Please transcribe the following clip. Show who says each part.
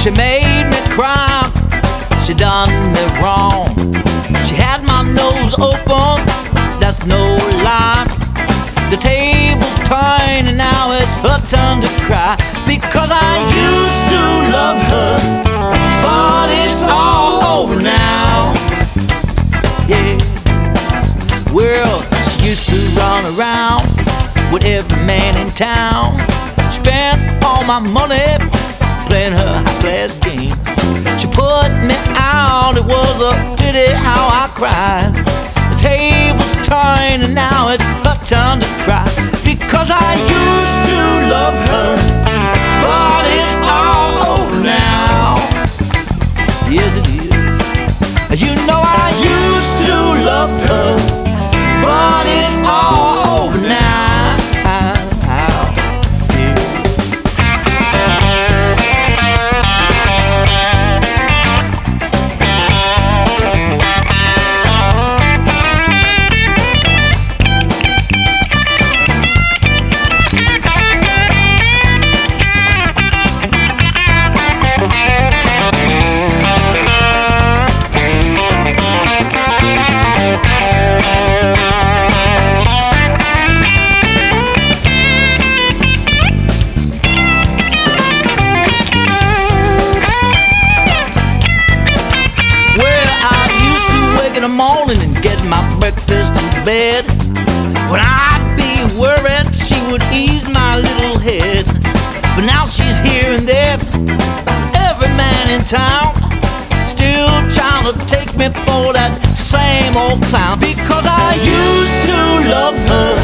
Speaker 1: She made me cry, she done me wrong. She had my nose open, that's no lie. The table's turning, now it's her turn to cry. Because I used to love her, but it's all over now. Yeah. Well, she used to run around with every man in town. Spent all my money playing her high-class game. She put me out, it was a pity how I cried. The table's turning, now it's her turn to cry. Because I used to love her, but it's all over now. Yes, it is. You know I used to love her, but it's all over now. In the morning and get my breakfast in bed. When I'd be worried, she would ease my little head. But now she's here and there, every man in town still trying to take me for that same old clown. Because I used to love her,